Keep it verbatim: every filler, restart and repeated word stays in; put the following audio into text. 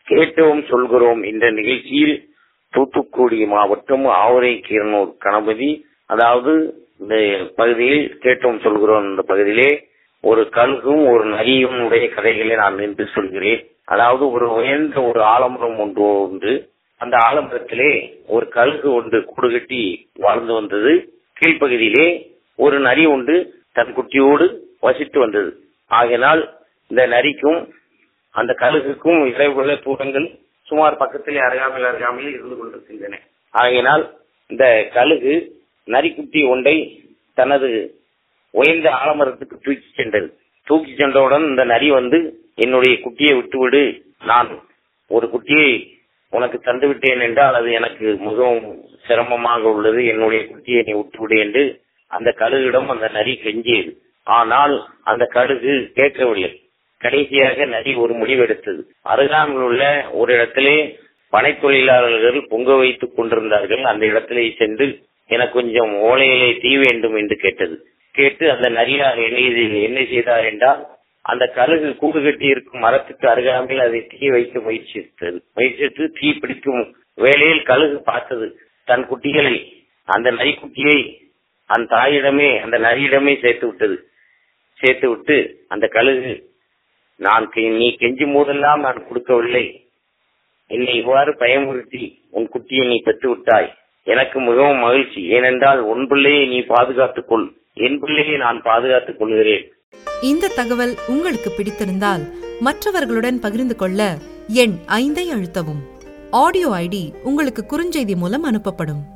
கேட்டோம் சொல்கிறோம் என்ற நிகழ்ச்சியில் தூத்துக்குடி மாவட்டம் ஆவரை கீரனூர் கணபதி, அதாவது இந்த பகுதியில் கேட்டோம் சொல்கிறோம் இந்த பகுதியிலே ஒரு கழுகும் ஒரு நரியும் உடைய கதைகளை நான் நின்று சொல்கிறேன். அதாவது ஒரு உயர்ந்த ஒரு ஆலமரம் ஒன்று உண்டு. அந்த ஆலமரத்திலே ஒரு கழுகு ஒன்று கூடு கட்டி வாழ்ந்து வந்தது. கீழ்ப்பகுதியிலே ஒரு நரி ஒன்று தன் குட்டியோடு வசித்து வந்தது. ஆகையினால் இந்த நரிக்கும் அந்த கழுகுக்கும் இடையுள்ள தூரங்கள் சுமார் பக்கத்திலே அருகாமையில் அருகாமையில் இருந்து கொண்டிருக்கின்றன. ஆகையினால் இந்த கழுகு நரிக்குட்டி ஒன்றை தனது உயர்ந்த ஆலமரத்துக்கு தூக்கி சென்றது. தூக்கி சென்றவுடன் இந்த நரி வந்து, என்னுடைய குட்டியை விட்டுவிடு, நான் ஒரு குட்டியை உனக்கு தந்து விட்டேன் என்றால் அது எனக்கு மிகவும் சிரமமாக உள்ளது, என்னுடைய குட்டியை நீ விட்டுவிடு என்று அந்த கழுகிடம் அந்த நரி கெஞ்சியது. ஆனால் அந்த கழுகு கேட்கவில்லை. கடைசியாக நரி ஒரு முடிவெடுத்தது. அருகாமையில் உள்ள ஒரு இடத்திலே பனை தொழிலாளர்கள் பொங்க வைத்துக் கொண்டிருந்தார்கள். அந்த இடத்திலே சென்று எனக்கு கொஞ்சம் ஓலையிலே தீ வேண்டும் என்று கேட்டது. கேட்டு அந்த நரியார் என்ன செய்தார் என்றால், அந்த கழுகு கூடு கட்டி இருக்கும் மரத்துக்கு அருகாமையில் அதை தீ வைக்க முயற்சித்தது. முயற்சித்து தீ பிடிக்கும் வேளையில் கழுகு பார்த்தது தன் குட்டிகளை, அந்த நரிக்குட்டியை அந்த தாயிடமே அந்த நரியிடமே சேர்த்து விட்டது. சேர்த்து விட்டு அந்த கழுகு, நான் நீ கெஞ்சும் போதெல்லாம் நான் கொடுக்கவில்லை, என்னை இவ்வாறு பயமுறுத்தி உன் குட்டியை நீ பெற்று விட்டாய், எனக்கு மிகவும் மகிழ்ச்சி. ஏனென்றால் உன் பிள்ளையை நீ பாதுகாத்துக் கொள், என் பிள்ளையை நான் பாதுகாத்துக் கொள்கிறேன். இந்த தகவல் உங்களுக்கு பிடித்திருந்தால் மற்றவர்களுடன் பகிர்ந்து கொள்ள எண் ஐந்தை அழுத்தவும். ஆடியோ ஐடி உங்களுக்கு குறுஞ்செய்தி மூலம் அனுப்பப்படும்.